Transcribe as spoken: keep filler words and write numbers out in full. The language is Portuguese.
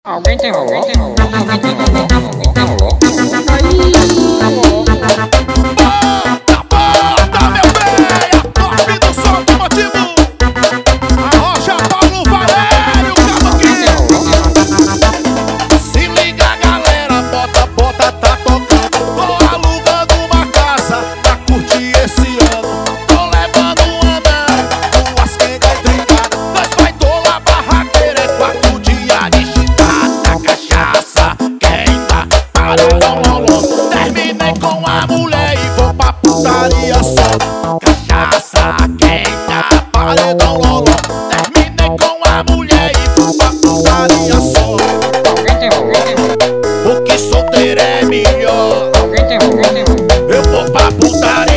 Alguém tem rolô? Alguém tem rolô? Alguém tem rolô? Alguém tem rolô? Aí, rolô. Bota, bota, meu véia, top do som do motivo. Arrocha Paulo Valério, cabo. Se liga, galera, bota, bota, tá tocando. Tô alugando uma casa pra curtir esse ano. Tô levando um andando, duas quengas intricadas. Nós vai tolar barraqueira, é quatro dias de chitada. Cachaça, queima, pararololó. Terminei com a mulher e vou pra putaria só. Cachaça, queima, paredão, loló. Terminei com a mulher e vou pra putaria só. Alguém tem rolô? Alguém tem rolô? Porque solteiro é melhor. Alguém tem rolô? Alguém tem rolô? Eu vou pra putaria.